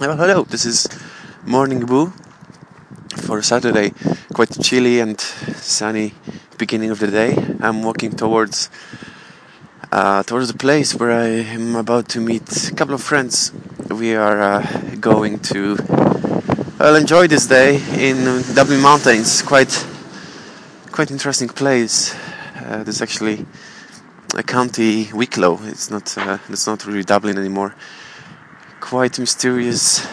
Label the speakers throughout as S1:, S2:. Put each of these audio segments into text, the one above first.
S1: Well, hello, this is Morning Boo for Saturday. Quite chilly and sunny beginning of the day. I'm walking towards the place where I am about to meet a couple of friends. We are going to enjoy this day in Dublin Mountains. Quite interesting place. There's actually a county Wicklow. It's not really Dublin anymore. Quite mysterious,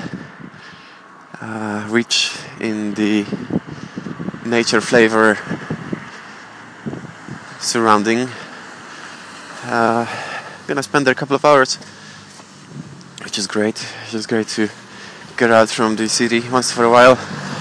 S1: rich in the nature flavor surrounding. Gonna spend there a couple of hours, which is great. It's just great to get out from the city once for a while.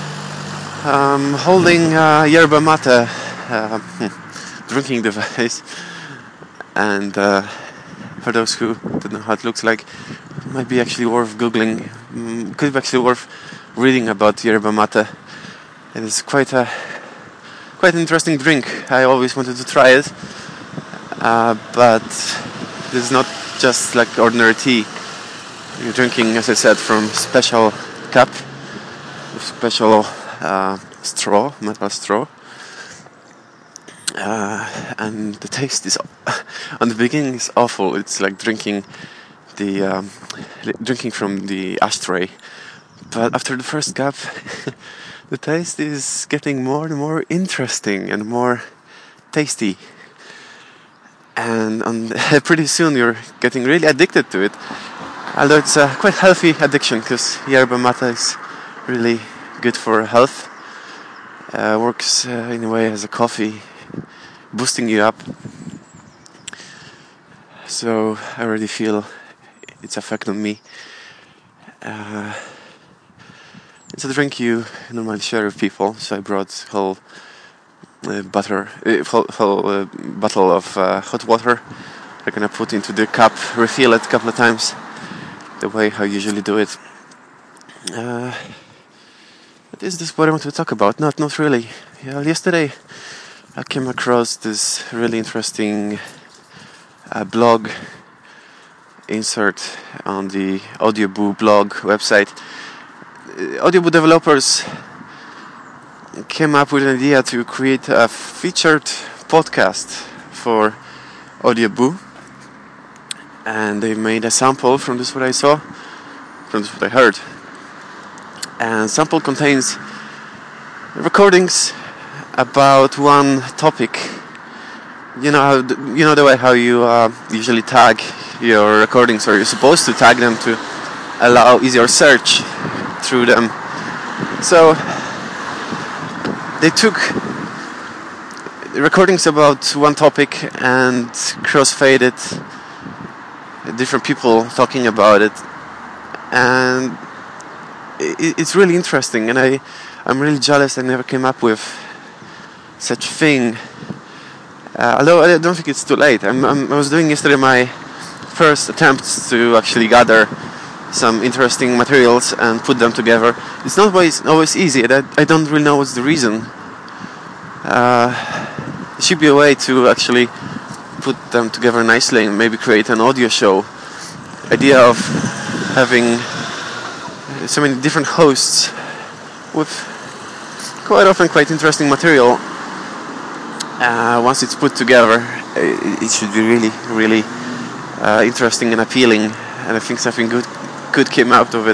S1: Holding yerba mate, drinking device, and for those who don't know how it looks like, it might be actually worth googling. Could be actually worth reading about yerba mate. It is quite an interesting drink. I always wanted to try it, but this is not just like ordinary tea. You're drinking, as I said, from special cup with special metal straw. And the taste is, on the beginning, is awful. It's like drinking from the ashtray. But after the first cup, the taste is getting more and more interesting and more tasty. And pretty soon you're getting really addicted to it. Although it's a quite healthy addiction, because yerba mate is really good for health. Works in a way as a coffee, boosting you up. So I already feel its effect on me. It's a drink you normally share with people, so I brought whole bottle of hot water. I'm gonna put into the cup, refill it a couple of times, the way I usually do it. Is this what I want to talk about? Not really. Yesterday I came across this really interesting blog insert on the Audioboo blog website. Audioboo developers came up with an idea to create a featured podcast for Audioboo, and they made a sample from this what I saw, from this what I heard. And sample contains recordings about one topic. You know the way how you usually tag your recordings, or you're supposed to tag them to allow easier search through them. So they took recordings about one topic and cross-faded different people talking about it, and it's really interesting. And I'm really jealous I never came up with such thing. Although I don't think it's too late. I was doing yesterday my first attempts to actually gather some interesting materials and put them together. It's not always easy. I don't really know what's the reason. There should be a way to actually put them together nicely and maybe create an audio show. Idea of having so many different hosts with quite often quite interesting material. Once it's put together, it should be really, really interesting and appealing, and I think something good came out of it.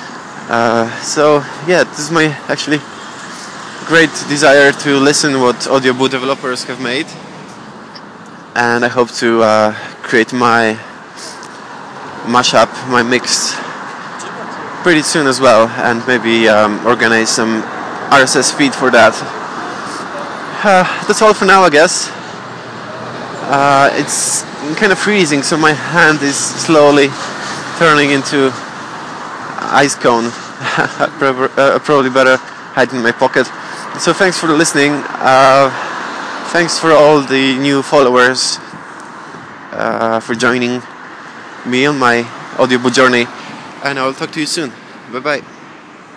S1: So yeah, this is my actually great desire to listen what Audioboo developers have made, and I hope to create my mashup, my mix pretty soon as well, and maybe organize some RSS feed for that. That's all for now, I guess. It's kind of freezing, so my hand is slowly turning into ice cone. Probably better hide in my pocket. So thanks for listening. Thanks for all the new followers, for joining me on my Audioboo journey, and I'll talk to you soon. Bye bye.